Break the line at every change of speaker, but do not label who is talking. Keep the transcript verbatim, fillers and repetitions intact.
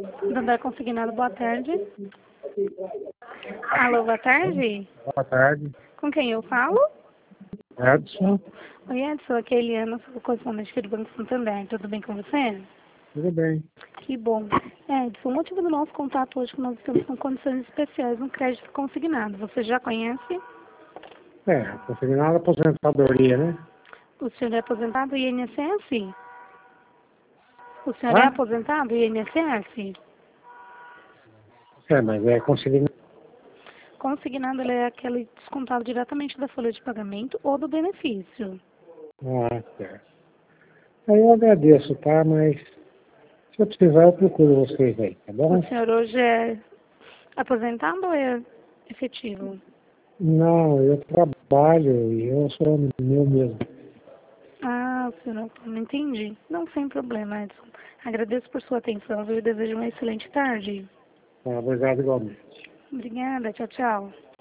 Dandar Consignado, boa tarde. Alô, boa tarde.
Boa tarde.
Com quem eu falo?
Edson.
Oi, Edson, aqui é a Eliana, sou correspondente do Banco Santander. Tudo bem com você?
Tudo bem.
Que bom. Edson, o motivo do nosso contato hoje é que nós estamos com condições especiais no crédito consignado. Você já conhece?
É, consignado aposentadoria, né?
O senhor é aposentado I N S S? O senhor é
Ah?
aposentado I N S S?
É, mas é consignado.
Consignado ele é aquele descontado diretamente da folha de pagamento ou do benefício.
Ah, certo. Aí eu agradeço, tá? Mas se eu precisar, eu procuro vocês aí, tá bom?
O senhor hoje é aposentado ou é efetivo?
Não, eu trabalho e eu sou meu mesmo.
Ah, o senhor não, não entendi. Não, sem problema, Edson. Agradeço por sua atenção, viu? E desejo uma excelente tarde.
Tá, obrigado igualmente.
Obrigada, tchau, tchau.